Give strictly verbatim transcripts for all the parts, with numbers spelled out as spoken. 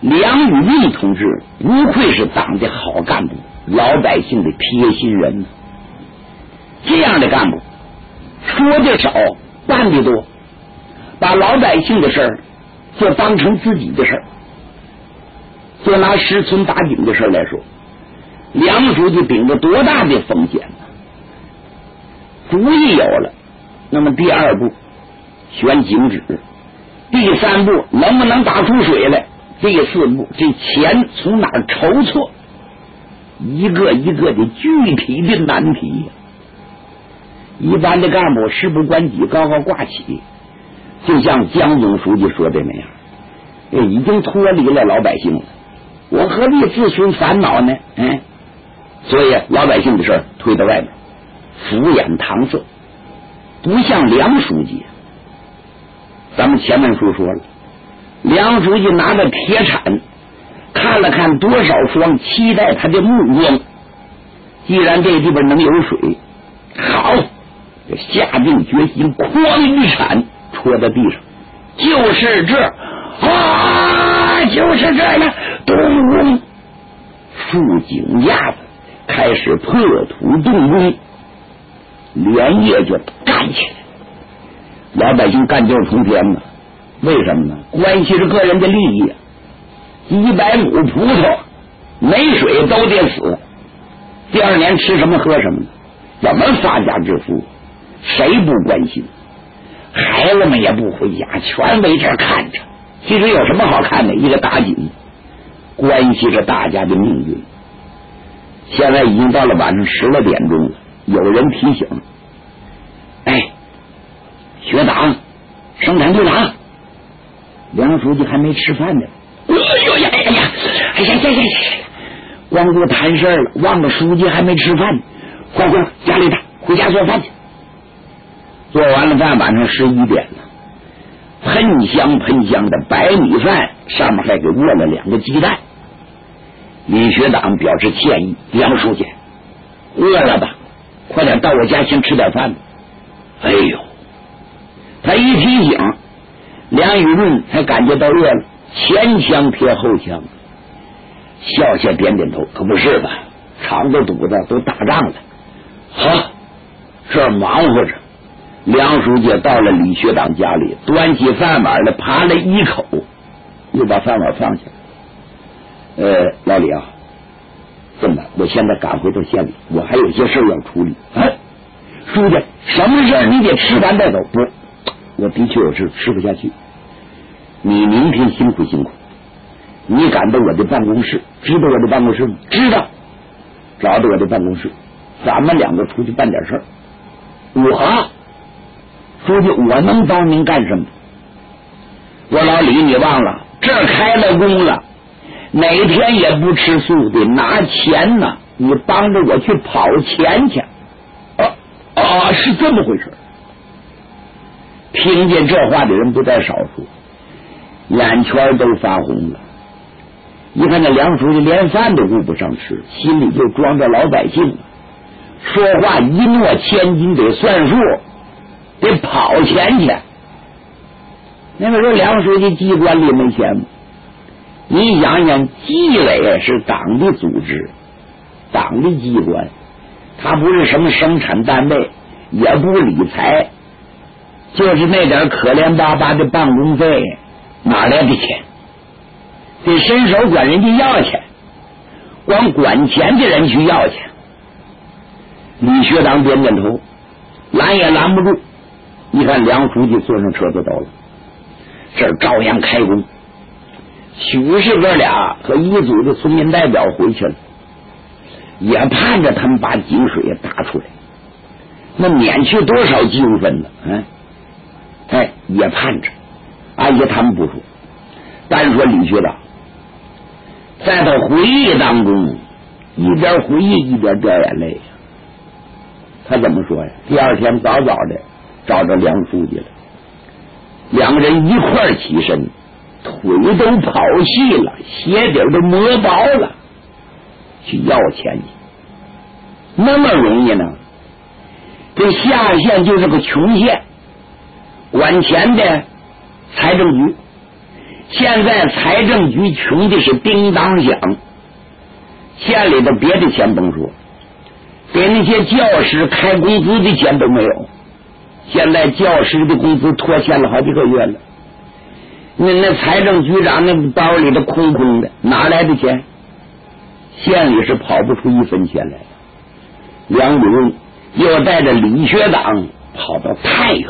梁宇运同志不愧是党的好干部，老百姓的贴心人。这样的干部说的少，办的多，把老百姓的事儿就当成自己的事儿。就拿石村打井的事来说，梁书记顶着多大的风险呢？主意有了，那么第二步选井址，第三步能不能打出水来，第四步这钱从哪儿筹措，一个一个的具体的难题呀。一般的干部事不关己，高高挂起，就像江总书记说的那样，已经脱离了老百姓了，我何必自寻烦恼呢？嗯，所以老百姓的事推到外面，敷衍搪塞，不像梁书记。咱们前面书说了，梁书记拿着铁铲看了看多少双期待他的目光，既然这地方能有水，好，下定决心，哐一铲戳在地上，就是这啊，就是这样，咚咚，竖井架子开始破土动工，连夜就干起来。老百姓干劲冲天呢，为什么呢？关系是个人的利益，一百亩葡萄没水都得死，第二年吃什么喝什么呢？怎么发家致富？谁不关心？孩子们也不回家，全围这看着。其实有什么好看的？一个打井，关系着大家的命运。现在已经到了晚上十来点钟了，有人提醒：哎，学长，生产队长，梁书记还没吃饭呢。哎呦呀呀呀！哎呀呀呀呀！光顾谈事了，忘了书记还没吃饭呢。快快，家里的回家做饭去。做完了饭，晚上十一点了，喷香喷香的白米饭上面还给卧了两个鸡蛋。李学长表示歉意：梁书记，饿了吧？快点到我家先吃点饭吧。哎呦，他一提醒，梁宇润才感觉到饿了，前腔贴后腔，笑笑点点头，可不是吧？肠子肚子都打仗了。好，这儿忙活着。梁书记到了李学长家里，端起饭碗来，扒了一口，又把饭碗放下。呃，老李啊，这么，我现在赶回到县里，我还有些事要处理。哎，书记，什么事你得吃完再走。不，我的确有事吃不下去。你明天辛苦辛苦，你赶到我的办公室，知道我的办公室吗？知道，找到我的办公室，咱们两个出去办点事儿。我书记，我能帮您干什么？我老李，你忘了这儿开了工了，哪天也不吃素的，拿钱呢，你帮着我去跑钱去。啊啊，是这么回事。听见这话的人不在少数，眼圈都发红了。一看这梁书记连饭都顾不上吃，心里就装着老百姓了，说话一诺千金，得算数，得跑钱去。那个时候梁书记机关里没钱吗？你想想，纪委是党的组织，党的机关，它不是什么生产单位，也不理财，就是那点可怜巴巴的办公费，哪来的钱？得伸手管人家要钱，光管钱的人去要钱。李学长点点头，拦也拦不住。你看梁书记坐上车子到了，这儿照样开工。许氏哥俩和一组的村民代表回去了，也盼着他们把井水打出来，那免去多少纠纷呢？嗯，哎，也盼着。按说他们不说，单说李学长，在他回忆当中，一边回忆一边掉眼泪。他怎么说呀？第二天早早的找着梁书记了，两个人一块儿起身，腿都跑细了，鞋底都磨薄了，去要钱去。那么容易呢？这下县就是个穷县，管钱的财政局， 现在财政局穷的是叮当响，县里的别的钱甭说，给那些教师开工资的钱都没有。现在教师的工资拖欠了好几个月了，那那财政局长那包里的空空的，哪来的钱？县里是跑不出一分钱来。梁武荣又带着李学党跑到太原。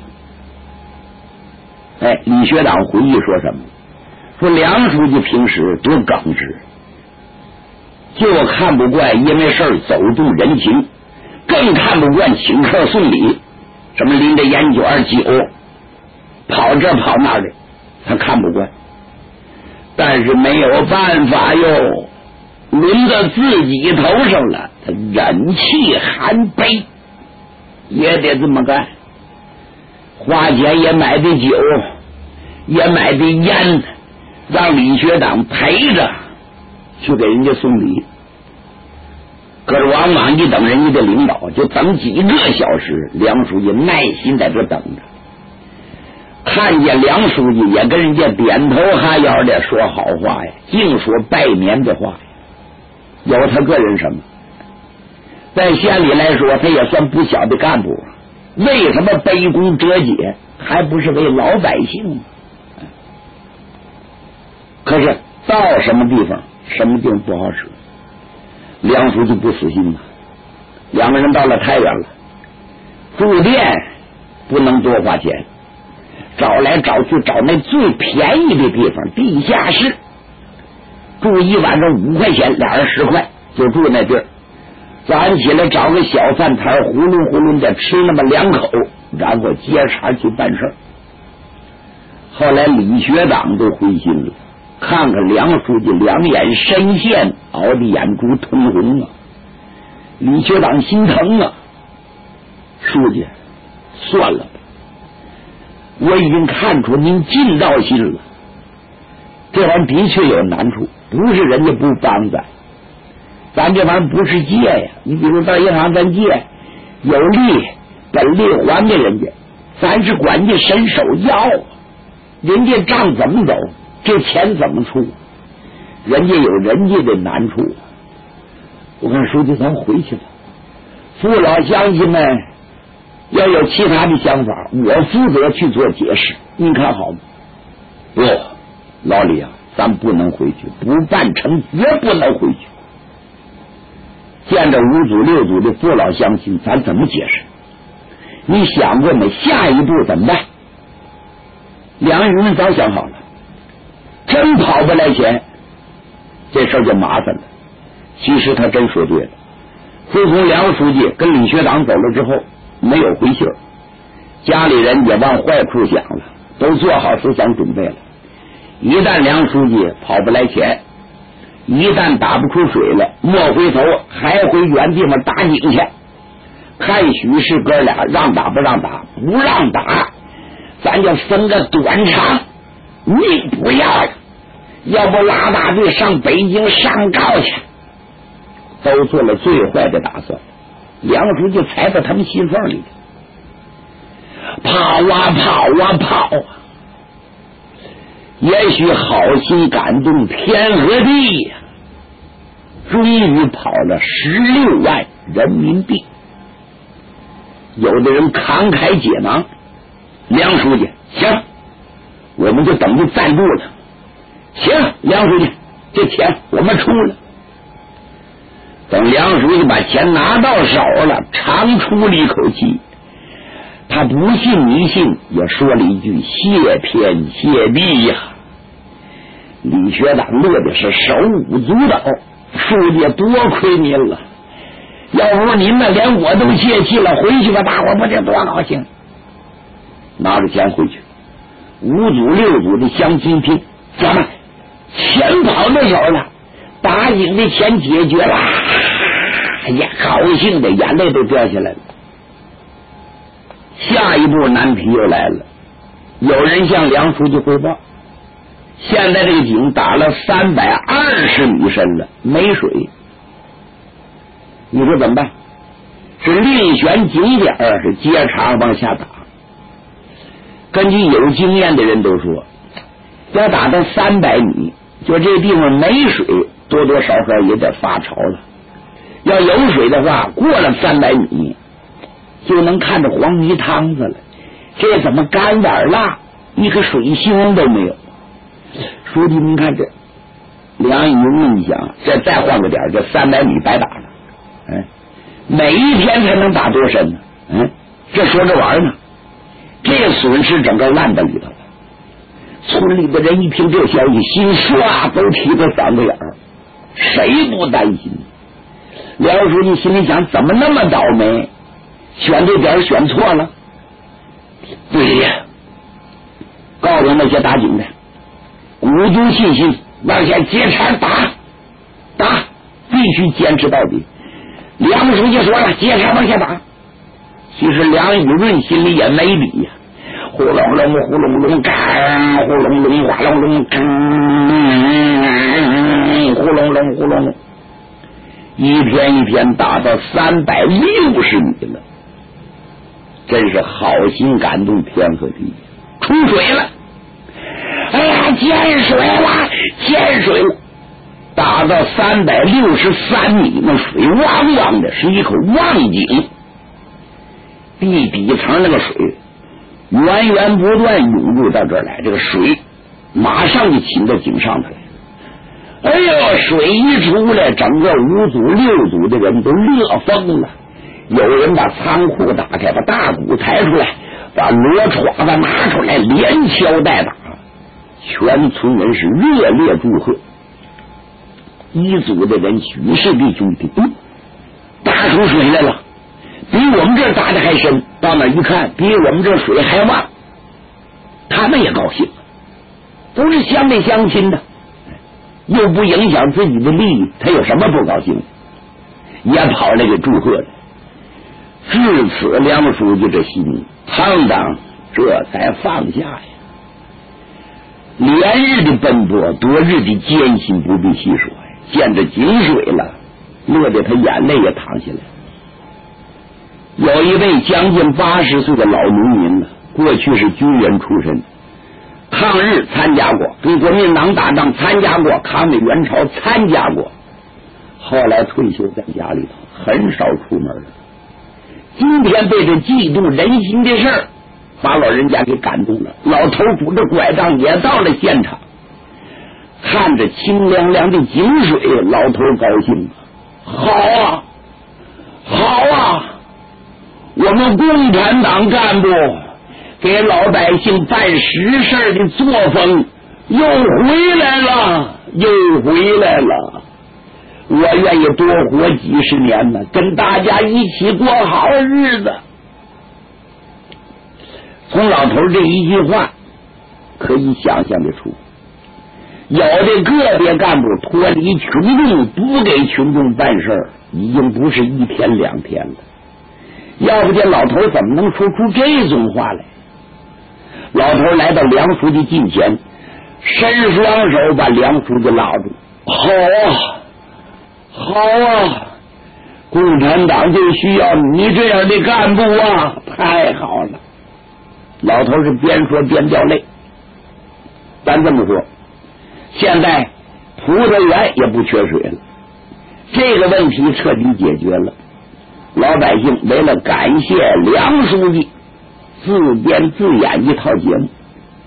哎，李学长回忆说什么？说梁书记平时多耿直，就看不惯因为事儿走动人情，更看不惯请客送礼，什么拎着烟卷酒跑这跑那的，他看不惯。但是没有办法哟，轮到自己头上了，他忍气含悲，也得这么干。花钱也买的酒，也买的烟，让李学长陪着去给人家送礼。可是往往一等人家的领导，就等几个小时，梁书记耐心在这等着。看见梁书记也跟人家点头哈腰的说好话呀，净说拜年的话呀。有他个人什么，在县里来说，他也算不小的干部。为什么卑躬折节？还不是为老百姓吗？可是到什么地方，什么地方不好使。梁书记不死心嘛，两个人到了太原了，住店不能多花钱，找来找去找那最便宜的地方，地下室，住一晚上五块钱，俩人十块就住那地儿。早上起来找个小饭摊，呼噜呼噜的吃那么两口，然后接茬去办事。后来李学长都灰心了，看看梁书记两眼深陷，熬的眼珠通红啊。李学长心疼啊，书记算了吧，我已经看出您尽到心了，这玩意儿的确有难处，不是人家不帮咱，咱这玩意儿不是借呀。你比如到银行咱借，有利本利还给人家，咱是管家伸手要，人家账怎么走，这钱怎么出，人家有人家的难处。我看书记咱回去吧，父老乡亲们要有其他的想法，我负责去做解释，您看好吗？不，老李啊，咱不能回去，不办成绝不能回去。见着五组六组的父老乡亲，咱怎么解释？你想过没？下一步怎么办？两个人早想好了，真跑不来钱，这事儿就麻烦了。其实他真说对了。自从梁书记跟李学长走了之后，没有回信儿，家里人也往坏处想了，都做好思想准备了。一旦梁书记跑不来钱，一旦打不出水来，莫回头还回原地方打井去。看许是哥俩让打不让打，不让打，咱就分个短长，命不要了，要不拉大队上北京上告去。都做了最坏的打算，梁书记踩到他们心缝里，跑啊跑啊跑啊！也许好心感动天和地呀，终于跑了十六万人民币。有的人慷慨解囊，梁书记行，我们就等着赞助了。行，梁书记，这钱我们出了。等梁书记把钱拿到手了，长出了一口气，他不信你信，也说了一句谢天谢地呀。李学长乐的是手舞足蹈，书记多亏您了，要不您那连我都泄气了，回去吧，大伙不得多高兴。拿着钱回去，五组六组的乡亲听，咱们钱跑到手了，打井的钱解决了，哎呀，高兴的眼泪都掉下来了。下一步难题又来了，有人向梁书记汇报，现在这个井打了三百二十米深了，没水。你说怎么办？是另选井点儿，是接茬往下打。根据有经验的人都说， 要打到三百米，就这地方没水，多多少少也得发潮了。要有水的话，过了三百米就能看着黄泥汤子了。这怎么干碗辣，一个水星都没有？书记，您看这梁宇问一想，这再换个点，这三百米白打了。哎，每一天才能打多深呢？嗯，这说着玩呢，这损失整个烂在里头了。村里的人一听这消息，心唰都提到嗓子眼儿，谁不担心？梁书记心里想，怎么那么倒霉，选这点选错了？对呀，告诉那些打井的，鼓足信心往下接茬打打，必须坚持到底。梁书记说了，接茬往下打。其实梁宇润心里也没底呀，呼隆隆呼隆隆干，呼隆隆哗隆隆干，呼隆隆呼隆隆，一天一天打到三百六十米了，真是好心感动天和地。出水了，哎呀，见水了，见水了！打到三百六十三米，那水汪汪的，是一口汪井。地底层那个水源源不断涌入到这儿来，这个水马上就浸到井上头来。哎呦，水一出来，整个五组六组的人都乐疯了。有人把仓库打开，把大鼓抬出来，把罗床子拿出来，连敲带打，全村人是热烈祝贺。一组的人举世弟兄弟，嗯，打出水来了，比我们这打的还深。到那一看，比我们这水还旺，他们也高兴，都是乡里乡亲的，又不影响自己的利益，他有什么不高兴？也跑来给祝贺了。至此，梁书记这心堂堂这才放下呀。连日的奔波，多日的艰辛不必细说呀。见着井水了，乐得他眼泪也淌下来。有一位将近八十岁的老农民了，过去是军人出身，抗日参加过，跟国民党打仗参加过，抗美援朝参加过，后来退休在家里头，很少出门了。今天被这嫉妒人心的事儿把老人家给感动了，老头拄着拐杖也到了现场，看着清凉凉的井水，老头高兴，好啊好啊，我们共产党干部给老百姓办实事的作风又回来了又回来了，我愿意多活几十年呢，跟大家一起过好日子。从老头这一句话可以想象得出，有的个别干部脱离群众，不给群众办事，已经不是一天两天了。要不这老头怎么能说出这种话来？老头来到梁书记近前，伸双手把梁书记拉住，好啊好啊，共产党就需要你这样的干部啊，太好了。老头是边说边掉泪。咱这么说，现在葡萄园也不缺水了，这个问题彻底解决了。老百姓为了感谢梁书记，自编自演一套节目，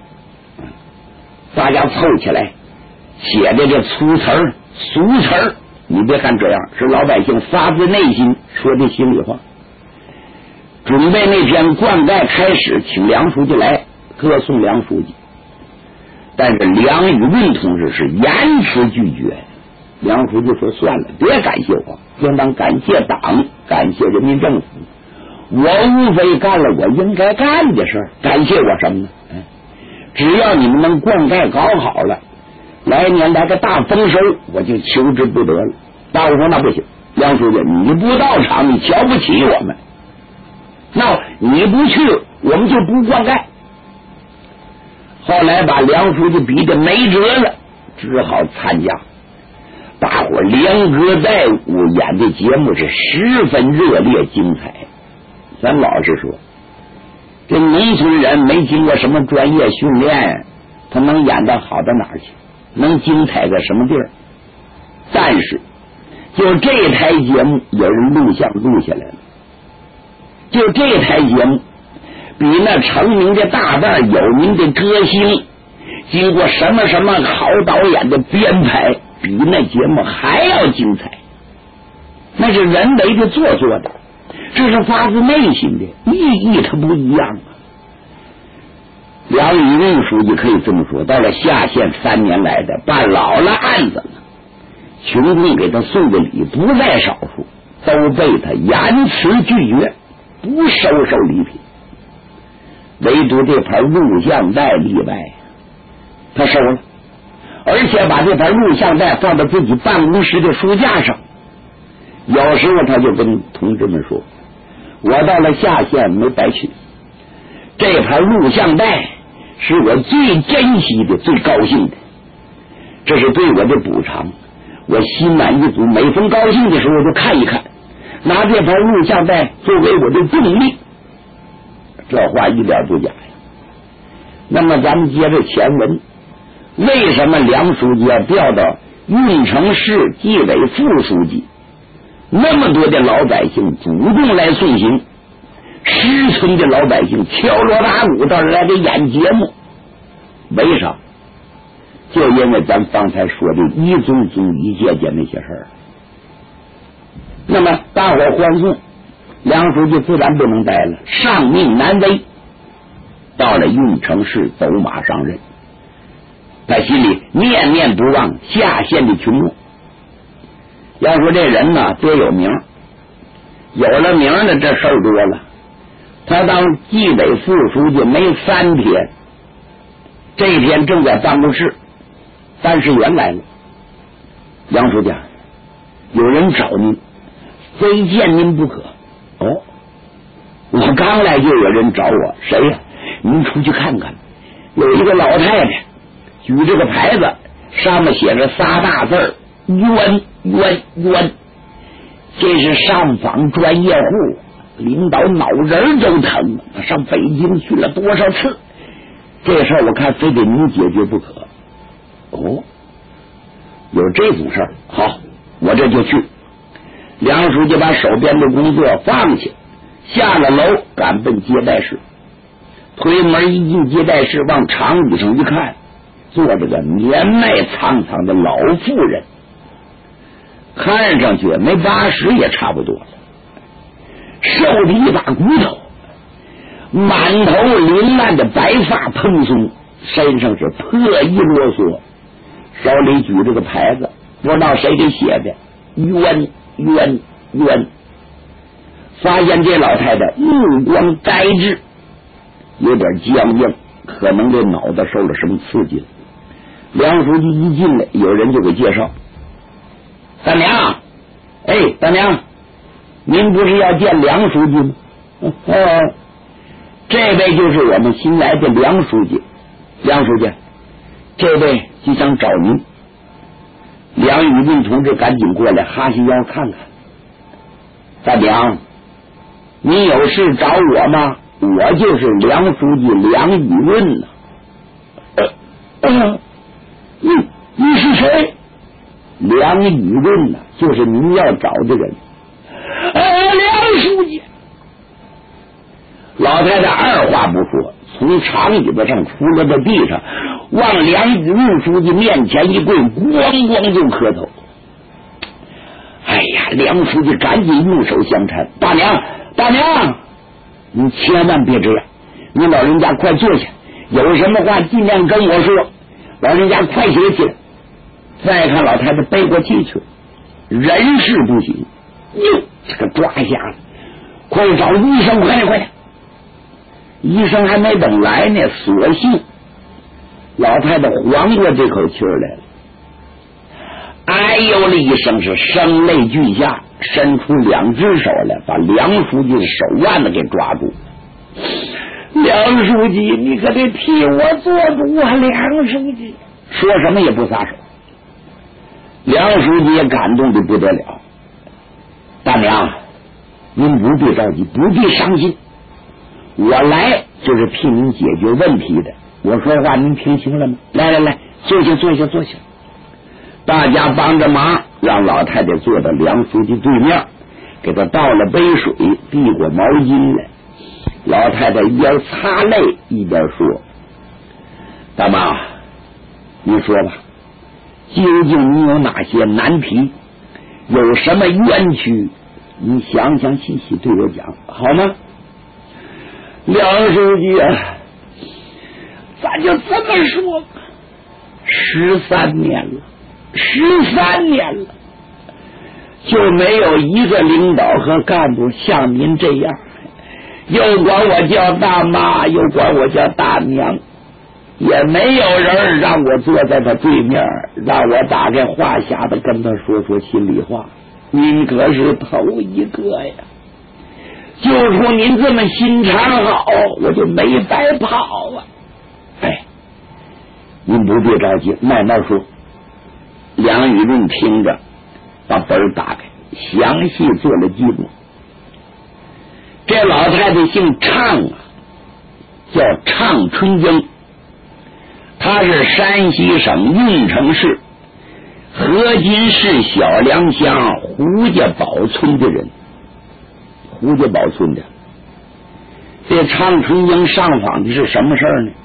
大家凑起来写的这粗词儿俗词儿，你别看这样，是老百姓发自内心说的心里话。准备那天灌溉开始，请梁书记来歌颂梁书记，但是梁宇润同志是严词拒绝。梁书记说：“算了，别感谢我，应当感谢党，感谢人民政府。我无非干了我应该干的事儿，感谢我什么呢？哎，只要你们能灌溉搞好了，来年来个大丰收，我就求之不得了。”大伙说：“那不行，梁书记，你不到场，你瞧不起我们。那你不去，我们就不灌溉。”后来把梁书记逼得没辙了，只好参加。大伙连歌带舞，演的节目是十分热烈精彩。咱老实说，这农村人没经过什么专业训练， 他能演到好到哪儿去，能精彩个什么地儿？但是就这台节目有人录像录下来了，就这台节目比那成名的大腕有名的歌星经过什么什么好导演的编排，比那节目还要精彩。那是人为的做作的，这是发自内心的，意义它不一样啊。梁宇润书记可以这么说，到了下县三年来的办老了案子了，群众给他送的礼不在少数，都被他严词拒绝，不收受礼品。唯独这盘录像带例外，他收了，而且把这盘录像带放到自己办公室的书架上。有时候他就跟同志们说，我到了下县没白去，这盘录像带是我最珍惜的最高兴的，这是对我的补偿，我心满意足，每逢高兴的时候我就看一看，拿这盘录像带作为我的动力。这话一点不假呀。那么咱们接着前文，为什么梁书记要调到运城市纪委副书记？那么多的老百姓主动来送行，十村的老百姓敲锣打鼓到这来给演节目，为啥？就因为咱刚才说的一宗宗一件件那些事儿。那么大伙欢送，梁书记自然不能待了，上命难违，到了运城市走马上任。他心里念念不忘下县的群众。要说这人呢多有名，有了名的这事儿多了。他当纪委副书记没三天，这一天正在办公室，办事员来了，杨书记，有人找您，非见您不可。哦，我刚来就有人找我，谁呀？您出去看看。有一个老太太举这个牌子，上面写着仨大字儿，冤冤冤，这是上访专业户，领导脑仁都疼，他上北京去了多少次，这事儿我看非得您解决不可。哦，有这种事儿，好，我这就去。梁书记把手边的工作放下，下了楼赶奔接待室。推门一进接待室，往长椅上一看，坐着个年迈苍苍的老妇人，看上去没八十也差不多了，瘦的一把骨头，满头凌乱的白发蓬松，身上是破衣啰嗦，手里举着个牌子，不知道谁给写的，冤冤冤。发现这老太太目光呆滞，有点僵硬，可能这脑袋受了什么刺激了。梁书记一进来，有人就给介绍，大娘，哎，大娘，您不是要见梁书记吗？哦，这位就是我们新来的梁书记。梁书记，这位就想找您。梁宇斌同志赶紧过来，哈西腰看看。大娘，你有事找我吗？我就是梁书记梁宇润呢、啊。呃，呃，你你是谁？梁宇润呢、啊，就是您要找的人。呃，梁书记。老太太二话不说，从长椅子上出来到地上，往梁宇润书记面前一跪，咣咣就磕头。哎呀，梁书记赶紧用手相搀，大娘，大娘，你千万别这样，你老人家快坐下，有什么话尽量跟我说，老人家快些起来。再看老太太背过气去了，人事不行，哟，这个抓瞎了，快找医生，快点快点！医生还没等来呢，索性老太太缓过这口气来了，哎呦了一声，是声泪俱下，伸出两只手来，把梁书记的手腕子给抓住。梁书记，你可得替我做主啊！梁书记说什么也不撒手。梁书记也感动的不得了，大娘，您不必着急，不必伤心，我来就是替您解决问题的， 我说话您听清了吗？来来来，坐下坐下坐下。大家帮着忙，让老太太坐到梁书记对面，给他倒了杯水，递过毛巾来。老太太一边擦泪一边说：大妈，你说吧，究竟你有哪些难题，有什么冤屈，你详详细细对我讲好吗？梁书记啊，咱就这么说，十三年了十三年了，就没有一个领导和干部像您这样，又管我叫大妈，又管我叫大娘，也没有人让我坐在他对面，让我打开话匣子跟他说说心里话。您可是头一个呀！就冲您这么心肠好，我就没白跑啊！哎，您不必着急，慢慢说。梁雨润听着，把本打开，详细做了记录。这老太太姓畅啊，叫畅春英，她是山西省运城市河津市小梁乡胡家堡村的人。胡家堡村的这畅春英上访的是什么事儿呢？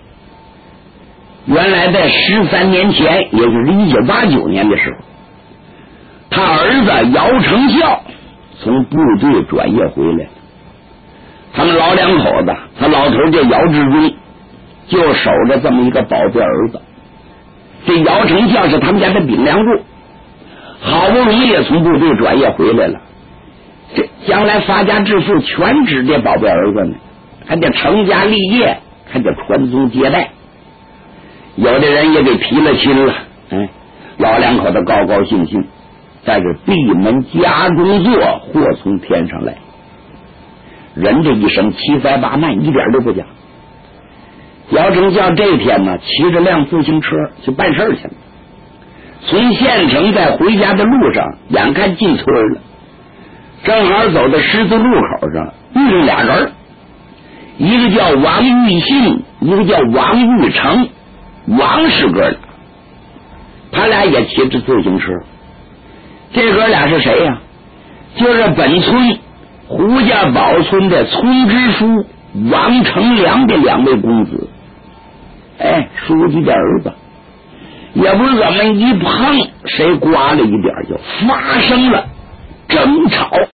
原来在十三年前，也就是一九八九年的时候，他儿子姚成孝从部队转业回来，他们老两口子，他老头叫姚志忠，就守着这么一个宝贝儿子。这姚成孝是他们家的顶梁柱，好不容易也从部队转业回来了，这将来发家致富全指这宝贝儿子呢，还得成家立业，还得传宗接代。有的人也给提了亲了，哎，老两口子高高兴兴，但是闭门家中坐，祸从天上来。人这一生七灾八难一点都不假。姚成孝这天呢，骑着辆自行车去办事去了。从县城在回家的路上，眼看进村了，正好走到十字路口上，遇上俩人，一个叫王玉信，一个叫王玉成。王是哥俩，他俩也骑着自行车。这哥俩是谁呀？就是本村胡家堡村的村支书王成良的两位公子。哎，书记的儿子，也不是怎么一碰，谁刮了一点就发生了争吵。